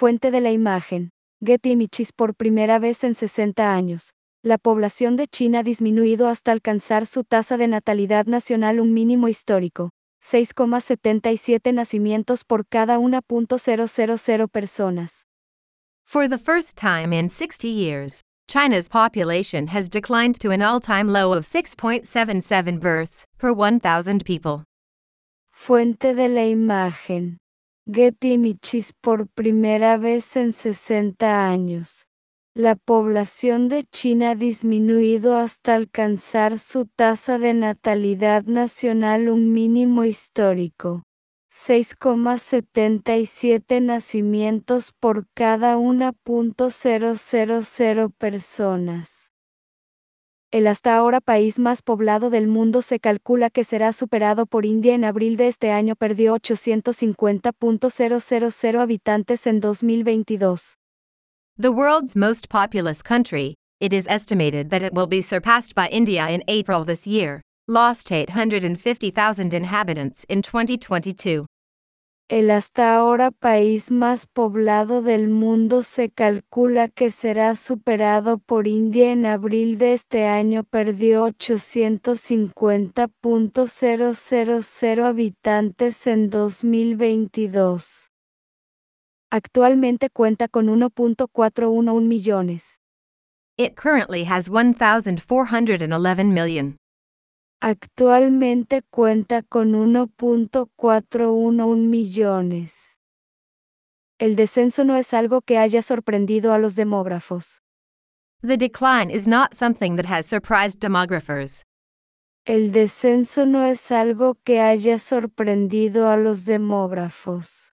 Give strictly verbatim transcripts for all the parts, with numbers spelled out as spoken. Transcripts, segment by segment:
Fuente de la imagen. Getty Images. Por primera vez en sesenta años, la población de China ha disminuido hasta alcanzar su tasa de natalidad nacional, un mínimo histórico, seis coma setenta y siete nacimientos por cada uno punto cero cero cero personas. For the first time in sixty years, China's population has declined to an all-time low of six point seven seven births per one thousand people. Fuente de la imagen. Getty Images. Por primera vez en sesenta años, la población de China ha disminuido hasta alcanzar su tasa de natalidad nacional, un mínimo histórico, seis coma setenta y siete nacimientos por cada uno punto cero cero cero personas. El hasta ahora país más poblado del mundo se calcula que será superado por India. En abril de este año perdió ochocientos cincuenta punto cero cero cero habitantes en dos mil veintidós. The world's most populous country, it is estimated that it will be surpassed by India in April this year, lost eight hundred fifty thousand inhabitants in twenty twenty-two. El hasta ahora país más poblado del mundo se calcula que será superado por India. En abril de este año perdió ochocientos cincuenta punto cero cero cero habitantes en dos mil veintidós. Actualmente cuenta con uno punto cuatrocientos once millones. It currently has one thousand four hundred eleven million. Actualmente cuenta con uno punto cuatrocientos once millones. El descenso no es algo que haya sorprendido a los demógrafos. The decline is not something that has surprised demographers. El descenso no es algo que haya sorprendido a los demógrafos.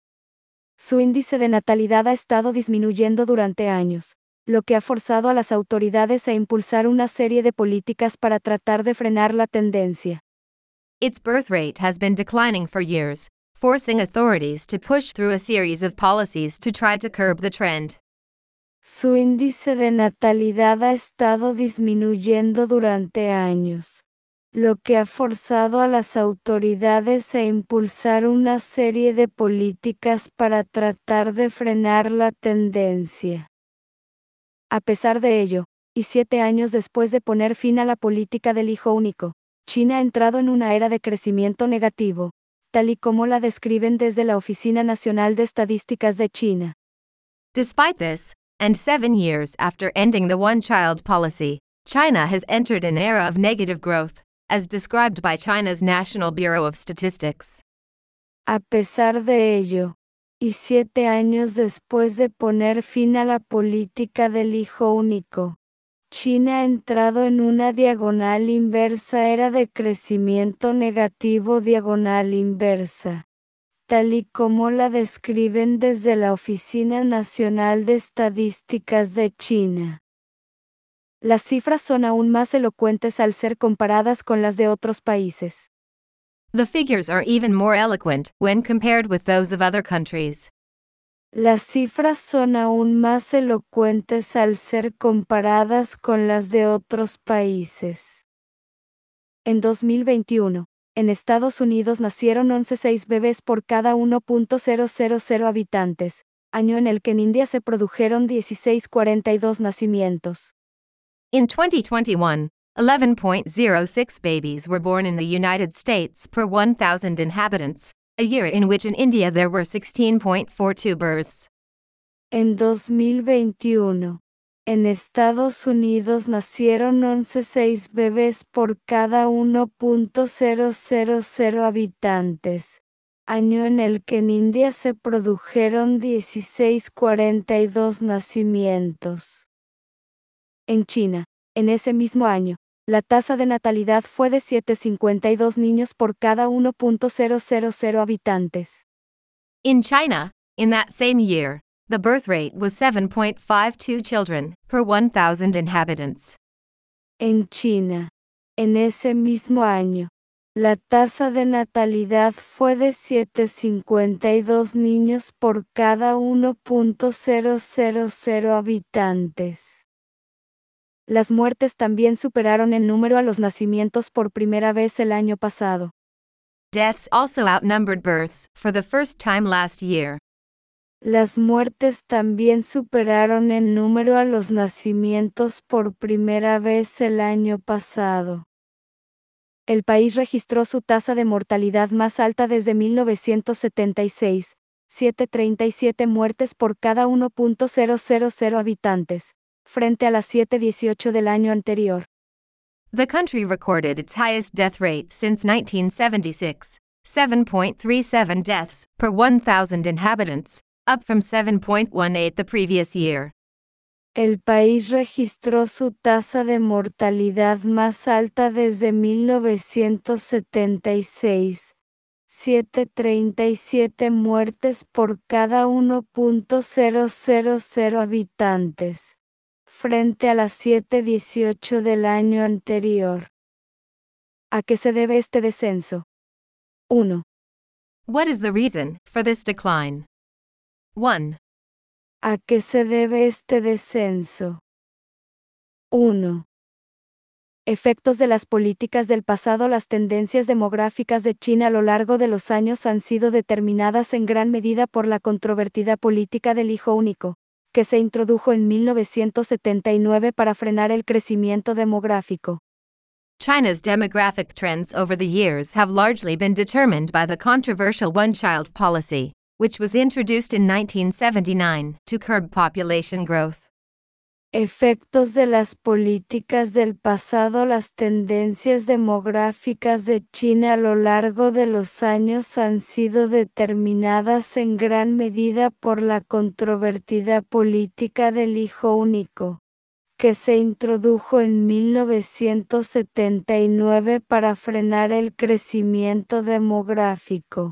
Su índice de natalidad ha estado disminuyendo durante años, lo que ha forzado a las autoridades a impulsar una serie de políticas para tratar de frenar la tendencia. Its birth rate has been declining for years, forcing authorities to push through a series of policies to try to curb the trend. Su índice de natalidad ha estado disminuyendo durante años, lo que ha forzado a las autoridades a impulsar una serie de políticas para tratar de frenar la tendencia. A pesar de ello, y siete años después de poner fin a la política del hijo único, China ha entrado en una era de crecimiento negativo, tal y como la describen desde la Oficina Nacional de Estadísticas de China. Despite this, and seven years after ending the one-child policy, China has entered an era of negative growth, as described by China's National Bureau of Statistics. A pesar de ello, y siete años después de poner fin a la política del hijo único, China ha entrado en una diagonal inversa, era de crecimiento negativo diagonal inversa, tal y como la describen desde la Oficina Nacional de Estadísticas de China. Las cifras son aún más elocuentes al ser comparadas con las de otros países. The figures are even more eloquent when compared with those of other countries. Las cifras son aún más elocuentes al ser comparadas con las de otros países. En dos mil veintiuno, en Estados Unidos nacieron once punto seis bebés por cada uno punto cero cero cero habitantes, año en el que en India se produjeron dieciséis punto cuarenta y dos nacimientos. In twenty twenty-one, eleven point zero six babies were born in the United States per one thousand inhabitants, a year in which in India there were sixteen point four two births. En dos mil veintiuno, en Estados Unidos nacieron once punto seis bebés por cada uno punto cero cero cero habitantes, año en el que en India se produjeron dieciséis punto cuarenta y dos nacimientos. En China, en ese mismo año, la tasa de natalidad fue de siete punto cincuenta y dos niños por cada uno punto cero cero cero habitantes. In China, in that same year, the birth rate was seven point five two children per one thousand inhabitants. En China, en ese mismo año, la tasa de natalidad fue de siete punto cincuenta y dos niños por cada uno punto cero cero cero habitantes. Las muertes también superaron en número a los nacimientos por primera vez el año pasado. Deaths also outnumbered births for the first time last year. Las muertes también superaron en número a los nacimientos por primera vez el año pasado. El país registró su tasa de mortalidad más alta desde mil novecientos setenta y seis, setecientos treinta y siete muertes por cada uno punto cero cero cero habitantes, frente a las setecientos dieciocho del año anterior. The country recorded its highest death rate since nineteen seventy-six, seven point three seven deaths per one thousand inhabitants, up from seven point one eight the previous year. El país registró su tasa de mortalidad más alta desde mil novecientos setenta y seis, setecientos treinta y siete muertes por cada uno punto cero cero cero habitantes, frente a las setecientos dieciocho del año anterior. ¿A qué se debe este descenso? uno. What is the reason for this decline? one. ¿A qué se debe este descenso? uno. Efectos de las políticas del pasado. Las tendencias demográficas de China a lo largo de los años han sido determinadas en gran medida por la controvertida política del hijo único, que se introdujo en mil novecientos setenta y nueve para frenar el crecimiento demográfico. China's demographic trends over the years have largely been determined by the controversial one-child policy, which was introduced in nineteen seventy-nine to curb population growth. Efectos de las políticas del pasado. Las tendencias demográficas de China a lo largo de los años han sido determinadas en gran medida por la controvertida política del hijo único, que se introdujo en mil novecientos setenta y nueve para frenar el crecimiento demográfico.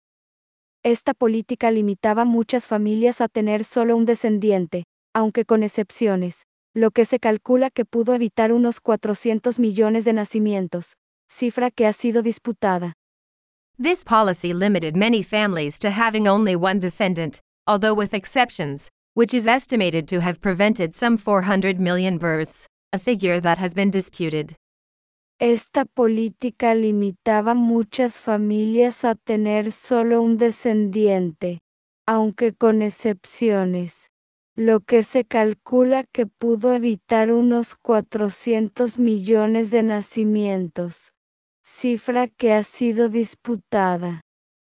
Esta política limitaba a muchas familias a tener solo un descendiente, aunque con excepciones, lo que se calcula que pudo evitar unos cuatrocientos millones de nacimientos, cifra que ha sido disputada. This policy limited many families to having only one descendant, although with exceptions, which is estimated to have prevented some four hundred million births, a figure that has been disputed. Esta política limitaba muchas familias a tener solo un descendiente, aunque con excepciones, lo que se calcula que pudo evitar unos cuatrocientos millones de nacimientos, cifra que ha sido disputada.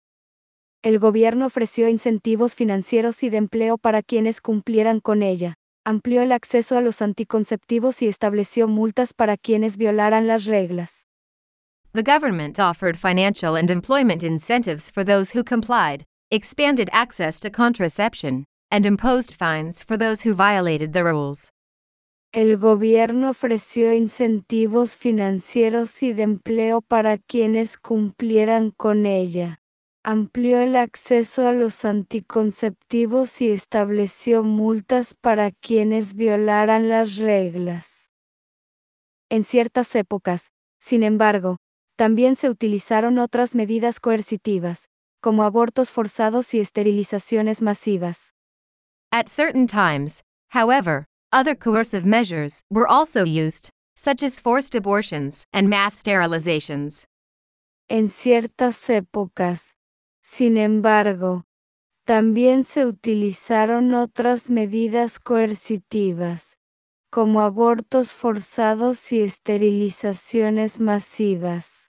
El gobierno ofreció incentivos financieros y de empleo para quienes cumplieran con ella, amplió el acceso a los anticonceptivos y estableció multas para quienes violaran las reglas. The government offered financial and employment incentives for those who complied, expanded access to contraception, and imposed fines for those who violated the rules. El gobierno ofreció incentivos financieros y de empleo para quienes cumplieran con ella, amplió el acceso a los anticonceptivos y estableció multas para quienes violaran las reglas. En ciertas épocas, sin embargo, también se utilizaron otras medidas coercitivas, como abortos forzados y esterilizaciones masivas. At certain times, however, other coercive measures were also used, such as forced abortions and mass sterilizations. En ciertas épocas, sin embargo, también se utilizaron otras medidas coercitivas, como abortos forzados y esterilizaciones masivas.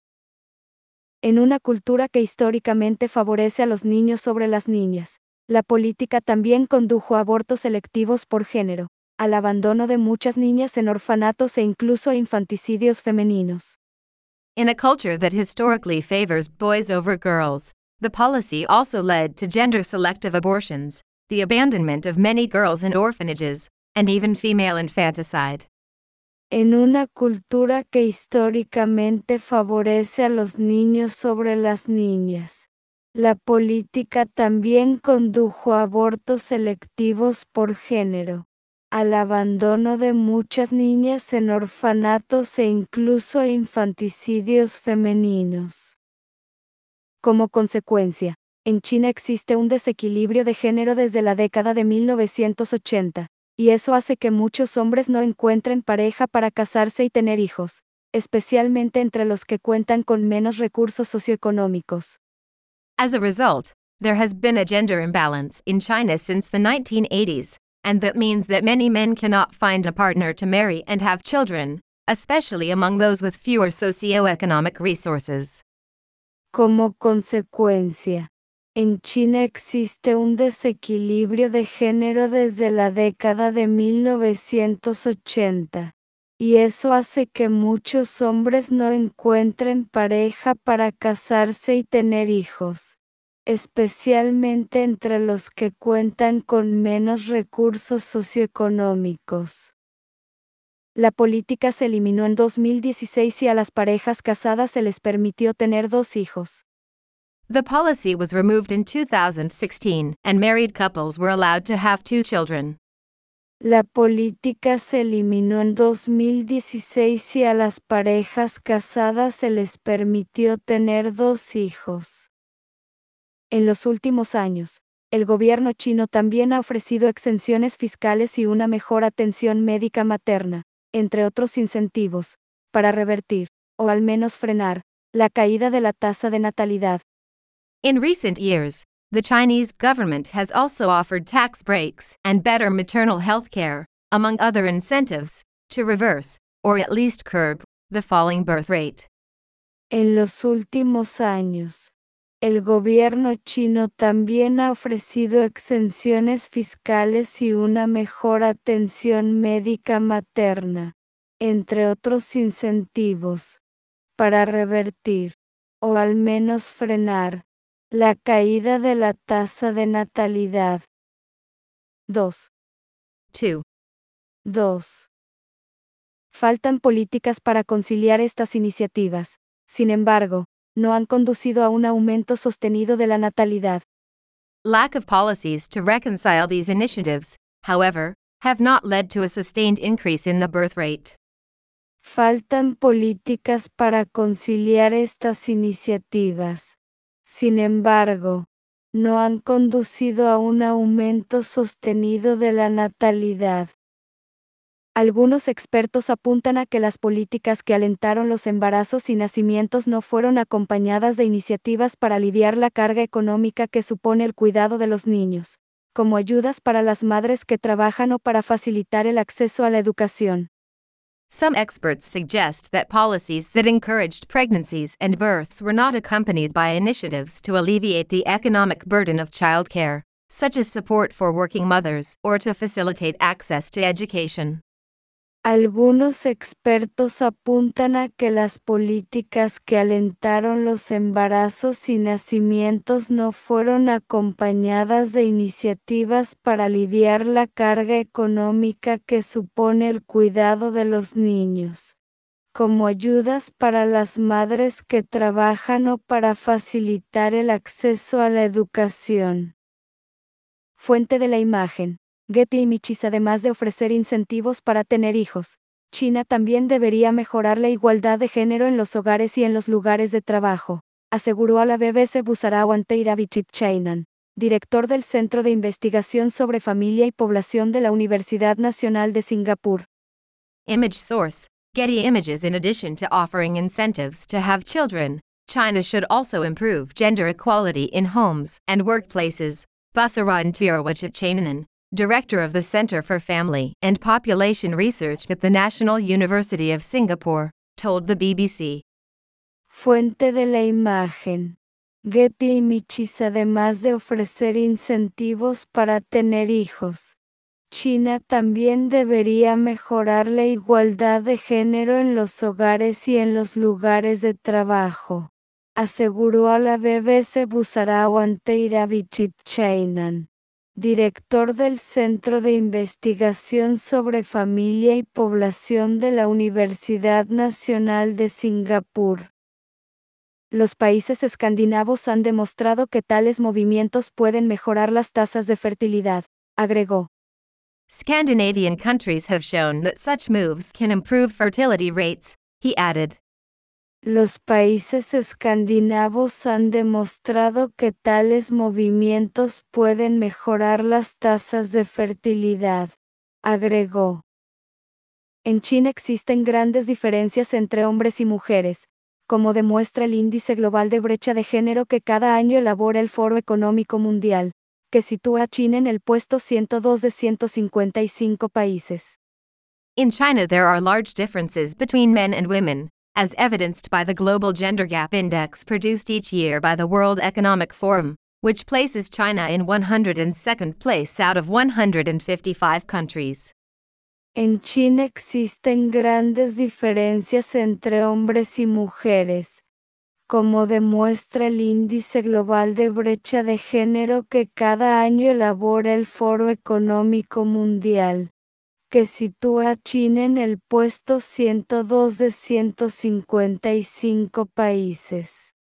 En una cultura que históricamente favorece a los niños sobre las niñas, la política también condujo a abortos selectivos por género, al abandono de muchas niñas en orfanatos e incluso a infanticidios femeninos. In a culture that historically favors boys over girls, the policy also led to gender-selective abortions, the abandonment of many girls in orphanages, and even female infanticide. En una cultura que históricamente favorece a los niños sobre las niñas, la política también condujo a abortos selectivos por género, al abandono de muchas niñas en orfanatos e incluso a infanticidios femeninos. Como consecuencia, en China existe un desequilibrio de género desde la década de mil novecientos ochenta, y eso hace que muchos hombres no encuentren pareja para casarse y tener hijos, especialmente entre los que cuentan con menos recursos socioeconómicos. As a result, There has been a gender imbalance in China since the nineteen eighties, and that means that many men cannot find a partner to marry and have children, especially among those with fewer socioeconomic resources. Como consecuencia, en China existe un desequilibrio de género desde la década de mil novecientos ochenta, y eso hace que muchos hombres no encuentren pareja para casarse y tener hijos, especialmente entre los que cuentan con menos recursos socioeconómicos. La política se eliminó en dos mil dieciséis y a las parejas casadas se les permitió tener dos hijos. The policy was removed in two thousand sixteen, and married couples were allowed to have two children. La política se eliminó en dos mil dieciséis y a las parejas casadas se les permitió tener dos hijos. En los últimos años, el gobierno chino también ha ofrecido exenciones fiscales y una mejor atención médica materna, entre otros incentivos, para revertir, o al menos frenar, la caída de la tasa de natalidad. In recent years, the Chinese government has also offered tax breaks and better maternal health care, among other incentives, to reverse, or at least curb, the falling birth rate. En los últimos años, el gobierno chino también ha ofrecido exenciones fiscales y una mejor atención médica materna, entre otros incentivos, para revertir, o al menos frenar, la caída de la tasa de natalidad. dos. two. dos. Faltan políticas para conciliar estas iniciativas, sin embargo, no han conducido a un aumento sostenido de la natalidad. Lack of policies to reconcile these initiatives, however, have not led to a sustained increase in the birth rate. Faltan políticas para conciliar estas iniciativas. Sin embargo, no han conducido a un aumento sostenido de la natalidad. Algunos expertos apuntan a que las políticas que alentaron los embarazos y nacimientos no fueron acompañadas de iniciativas para aliviar la carga económica que supone el cuidado de los niños, como ayudas para las madres que trabajan o para facilitar el acceso a la educación. Some experts suggest that policies that encouraged pregnancies and births were not accompanied by initiatives to alleviate the economic burden of childcare, such as support for working mothers or to facilitate access to education. Algunos expertos apuntan a que las políticas que alentaron los embarazos y nacimientos no fueron acompañadas de iniciativas para aliviar la carga económica que supone el cuidado de los niños, como ayudas para las madres que trabajan o para facilitar el acceso a la educación. Fuente de la imagen. Getty Images. Además de ofrecer incentivos para tener hijos, China también debería mejorar la igualdad de género en los hogares y en los lugares de trabajo, aseguró a la B B C Busarawan Teiravichit Chainan, director del Centro de Investigación sobre Familia y Población de la Universidad Nacional de Singapur. Image source: Getty Images. In addition to offering incentives to have children, China should also improve gender equality in homes and workplaces, Busarawan Teiravichit, director of the Center for Family and Population Research at the National University of Singapore, told the B B C. Fuente de la imagen. Getty Images. Además de ofrecer incentivos para tener hijos, China también debería mejorar la igualdad de género en los hogares y en los lugares de trabajo, aseguró a la B B C Busarawan Teiravichit Chainan, director del Centro de Investigación sobre Familia y Población de la Universidad Nacional de Singapur. Los países escandinavos han demostrado que tales movimientos pueden mejorar las tasas de fertilidad, agregó. Scandinavian countries have shown that such moves can improve fertility rates, he added. Los países escandinavos han demostrado que tales movimientos pueden mejorar las tasas de fertilidad, agregó. En China existen grandes diferencias entre hombres y mujeres, como demuestra el índice global de brecha de género que cada año elabora el Foro Económico Mundial, que sitúa a China en el puesto ciento dos de ciento cincuenta y cinco países. In China, there are large differences between men and women, as evidenced by the Global Gender Gap Index produced each year by the World Economic Forum, which places China in one hundred second place out of one hundred fifty-five countries. En China existen grandes diferencias entre hombres y mujeres, como demuestra el índice global de brecha de género que cada año elabora el Foro Económico Mundial, que sitúa a China en el puesto ciento dos de ciento cincuenta y cinco países.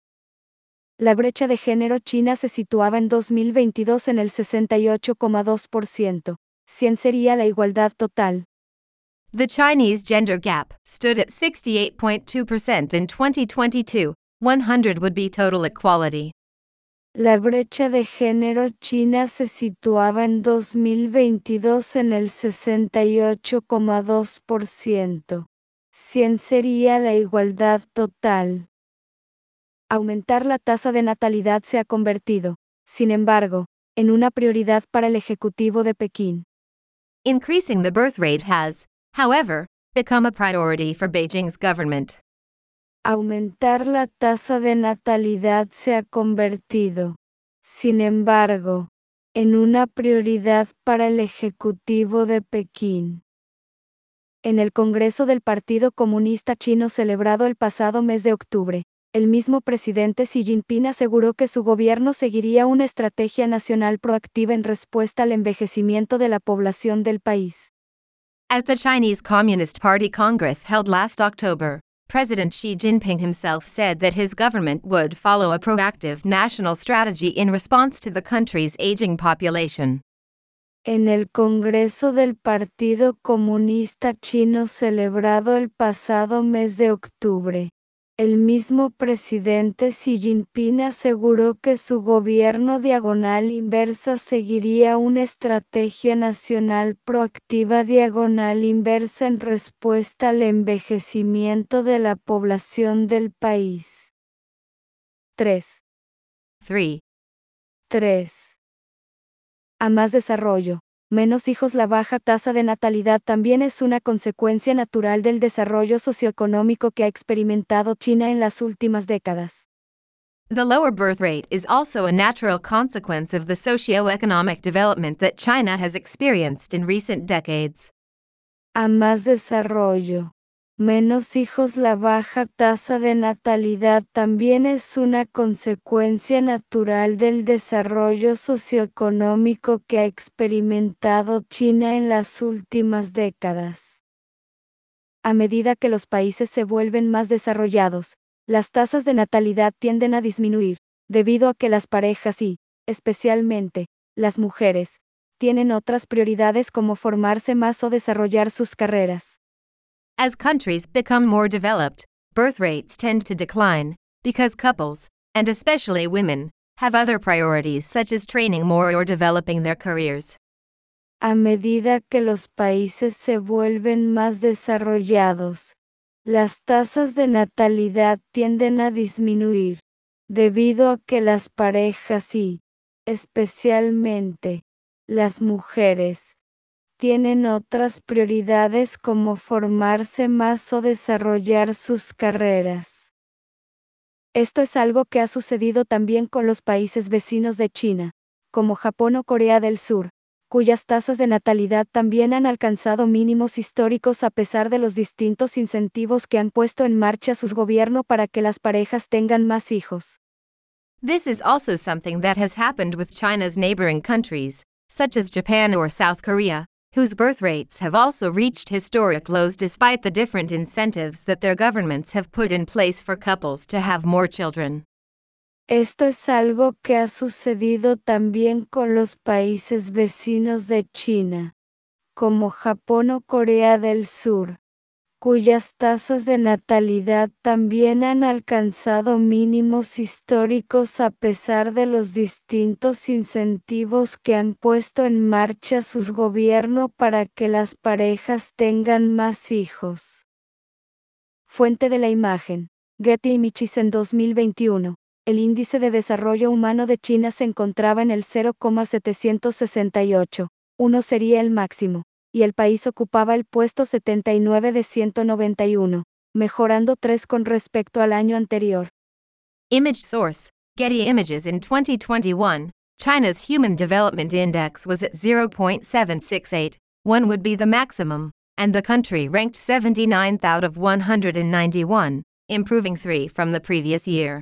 La brecha de género china se situaba en dos mil veintidós en el sesenta y ocho coma dos por ciento, cien sería la igualdad total. The Chinese gender gap stood at sixty-eight point two percent in twenty twenty-two, one hundred would be total equality. La brecha de género china se situaba en dos mil veintidós en el sesenta y ocho coma dos por ciento, cien sería la igualdad total. Aumentar la tasa de natalidad se ha convertido, sin embargo, en una prioridad para el Ejecutivo de Pekín. Increasing the birth rate has, however, become a priority for Beijing's government. Aumentar la tasa de natalidad se ha convertido, sin embargo, en una prioridad para el Ejecutivo de Pekín. En el Congreso del Partido Comunista Chino celebrado el pasado mes de octubre, el mismo presidente Xi Jinping aseguró que su gobierno seguiría una estrategia nacional proactiva en respuesta al envejecimiento de la población del país. At the Chinese Communist Party Congress held last October, President Xi Jinping himself said that his government would follow a proactive national strategy in response to the country's aging population. En el Congreso del Partido Comunista Chino celebrado el pasado mes de octubre, el mismo presidente Xi Jinping aseguró que su gobierno diagonal inversa seguiría una estrategia nacional proactiva diagonal inversa en respuesta al envejecimiento de la población del país. tres. three. tres. A más desarrollo, menos hijos. La baja tasa de natalidad también es una consecuencia natural del desarrollo socioeconómico que ha experimentado China en las últimas décadas. The lower birth rate is also a natural consequence of the socio-economic development that China has experienced in recent decades. A más desarrollo, menos hijos. La baja tasa de natalidad también es una consecuencia natural del desarrollo socioeconómico que ha experimentado China en las últimas décadas. A medida que los países se vuelven más desarrollados, las tasas de natalidad tienden a disminuir, debido a que las parejas y, especialmente, las mujeres, tienen otras prioridades como formarse más o desarrollar sus carreras. As countries become more developed, birth rates tend to decline, because couples, and especially women, have other priorities such as training more or developing their careers. A medida que los países se vuelven más desarrollados, las tasas de natalidad tienden a disminuir, debido a que las parejas y, especialmente, las mujeres, tienen otras prioridades como formarse más o desarrollar sus carreras. Esto es algo que ha sucedido también con los países vecinos de China, como Japón o Corea del Sur, cuyas tasas de natalidad también han alcanzado mínimos históricos a pesar de los distintos incentivos que han puesto en marcha sus gobiernos para que las parejas tengan más hijos. This is also something that has happened with China's neighboring countries, such as Japan or South Korea, whose birth rates have also reached historic lows despite the different incentives that their governments have put in place for couples to have more children. Esto es algo que ha sucedido también con los países vecinos de China, como Japón o Corea del Sur, cuyas tasas de natalidad también han alcanzado mínimos históricos a pesar de los distintos incentivos que han puesto en marcha sus gobiernos para que las parejas tengan más hijos. Fuente de la imagen. Getty Images en dos mil veintiuno. El índice de desarrollo humano de China se encontraba en el cero coma setecientos sesenta y ocho. Uno sería el máximo, y el país ocupaba el puesto setenta y nueve de ciento noventa y uno, mejorando tres con respecto al año anterior. Image source, Getty Images. In twenty twenty-one, China's Human Development Index was at zero point seven six eight, one would be the maximum, and the country ranked seventy-ninth out of one hundred ninety-one, improving three from the previous year.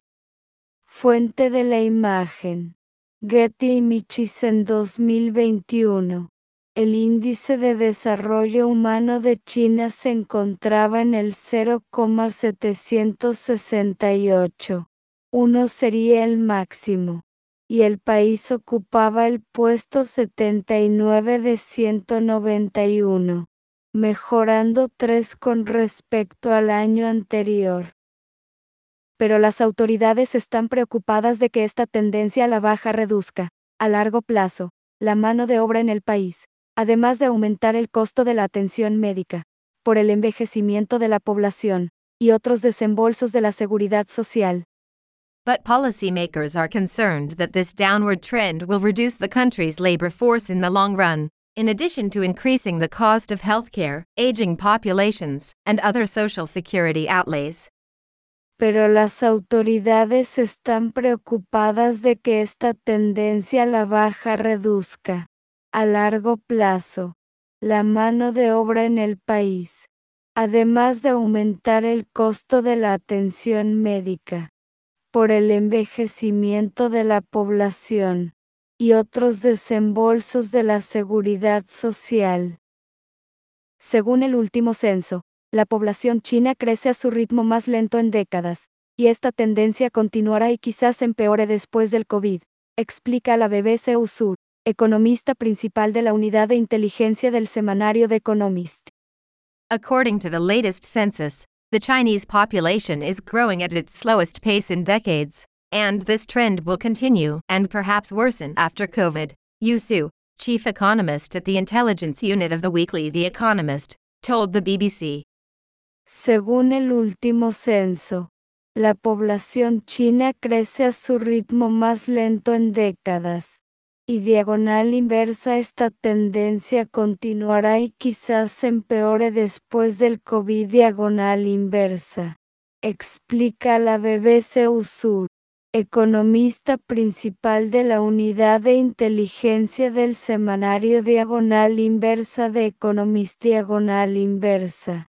Fuente de la imagen. Getty Images en dos mil veintiuno. El índice de desarrollo humano de China se encontraba en el cero coma setecientos sesenta y ocho. Uno sería el máximo, y el país ocupaba el puesto setenta y nueve de ciento noventa y uno, mejorando tres con respecto al año anterior. Pero las autoridades están preocupadas de que esta tendencia a la baja reduzca, a largo plazo, la mano de obra en el país, además de aumentar el costo de la atención médica, por el envejecimiento de la población, y otros desembolsos de la seguridad social. But policymakers are concerned that this downward trend will reduce the country's labor force in the long run, in addition to increasing the cost of healthcare, aging populations, and other social security outlays. Pero las autoridades están preocupadas de que esta tendencia a la baja reduzca, a largo plazo, la mano de obra en el país, además de aumentar el costo de la atención médica, por el envejecimiento de la población, y otros desembolsos de la seguridad social. Según el último censo, la población china crece a su ritmo más lento en décadas, y esta tendencia continuará y quizás empeore después del COVID, explica la B B C Usur, economista principal de la unidad de inteligencia del semanario The Economist. According to the latest census, the Chinese population is growing at its slowest pace in decades, and this trend will continue and perhaps worsen after COVID. Yu Su, chief economist at the intelligence unit of the weekly The Economist, told the B B C. Según el último censo, la población china crece a su ritmo más lento en décadas, y diagonal inversa esta tendencia continuará y quizás empeore después del COVID diagonal inversa, explica la B B C Usur, economista principal de la unidad de inteligencia del semanario diagonal inversa de Economist diagonal inversa.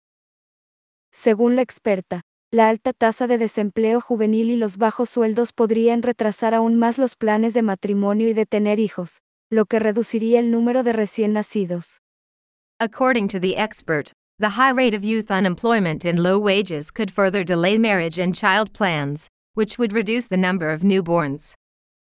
Según la experta, la alta tasa de desempleo juvenil y los bajos sueldos podrían retrasar aún más los planes de matrimonio y de tener hijos, lo que reduciría el número de recién nacidos. According to the expert, the high rate of youth unemployment and low wages could further delay marriage and child plans, which would reduce the number of newborns.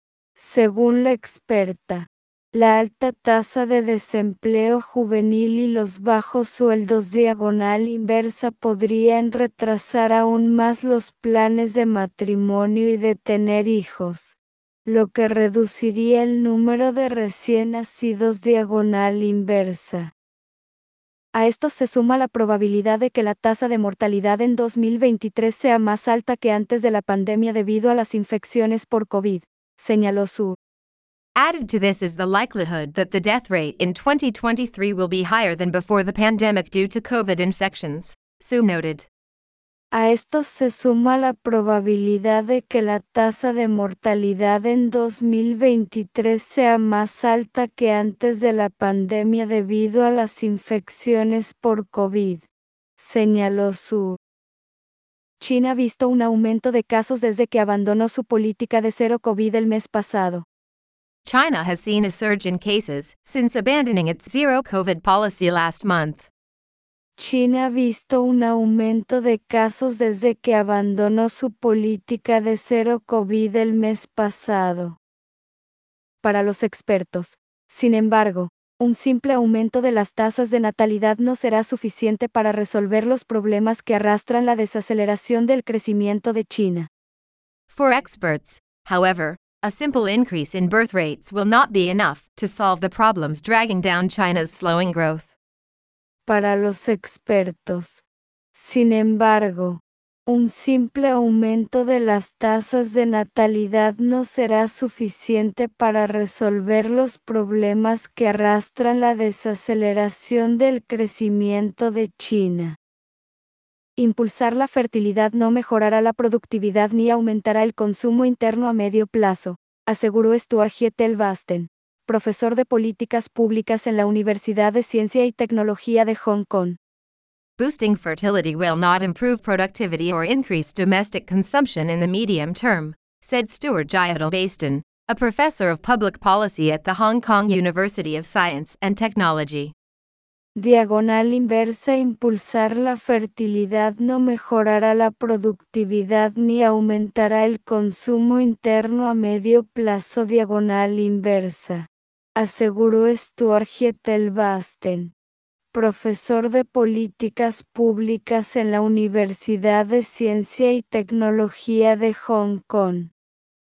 Según la experta, la alta tasa de desempleo juvenil y los bajos sueldos diagonal inversa podrían retrasar aún más los planes de matrimonio y de tener hijos, lo que reduciría el número de recién nacidos diagonal inversa. A esto se suma la probabilidad de que la tasa de mortalidad en dos mil veintitrés sea más alta que antes de la pandemia debido a las infecciones por COVID, señaló Su. Added to this is the likelihood that the death rate in twenty twenty-three will be higher than before the pandemic due to COVID infections, Su noted. A esto se suma la probabilidad de que la tasa de mortalidad en dos mil veintitrés sea más alta que antes de la pandemia debido a las infecciones por COVID, señaló Su. China ha visto un aumento de casos desde que abandonó su política de cero COVID el mes pasado. China has seen a surge in cases since abandoning its zero COVID policy last month. China ha visto un aumento de casos desde que abandonó su política de cero COVID el mes pasado. Para los expertos, sin embargo, un simple aumento de las tasas de natalidad no será suficiente para resolver los problemas que arrastran la desaceleración del crecimiento de China. For experts, however, a simple increase in birth rates will not be enough to solve the problems dragging down China's slowing growth. Para los expertos, sin embargo, Un simple aumento de las tasas de natalidad no será suficiente para resolver los problemas que arrastran la desaceleración del crecimiento de China. Impulsar la fertilidad no mejorará la productividad ni aumentará el consumo interno a medio plazo, aseguró Stuart Hietel-Basten, profesor de políticas públicas en la Universidad de Ciencia y Tecnología de Hong Kong. Boosting fertility will not improve productivity or increase domestic consumption in the medium term, said Stuart Hietel-Basten, a professor of public policy at the Hong Kong University of Science and Technology. Diagonal inversa. Impulsar la fertilidad no mejorará la productividad ni aumentará el consumo interno a medio plazo. Diagonal inversa, aseguró Stuart Hietel-Basten, profesor de políticas públicas en la Universidad de Ciencia y Tecnología de Hong Kong.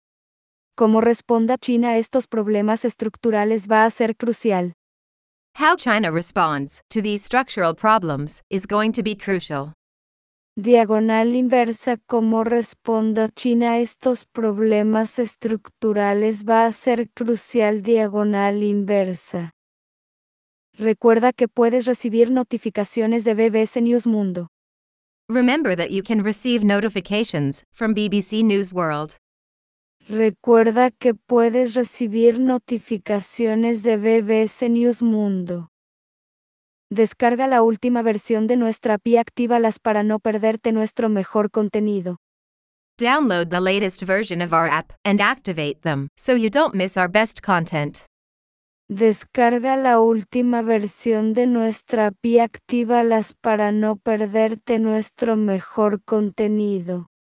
Cómo responda China a estos problemas estructurales va a ser crucial. How China responds to these structural problems is going to be crucial. Diagonal inversa. Cómo responda China a estos problemas estructurales va a ser crucial. Diagonal inversa. Recuerda que puedes recibir notificaciones de B B C News Mundo. Remember that you can receive notifications from B B C News World. Recuerda que puedes recibir notificaciones de B B C News Mundo. Descarga la última versión de nuestra app y actívalas para no perderte nuestro mejor contenido. Download the latest version of our app and activate them so you don't miss our best content. Descarga la última versión de nuestra app y actívalas para no perderte nuestro mejor contenido.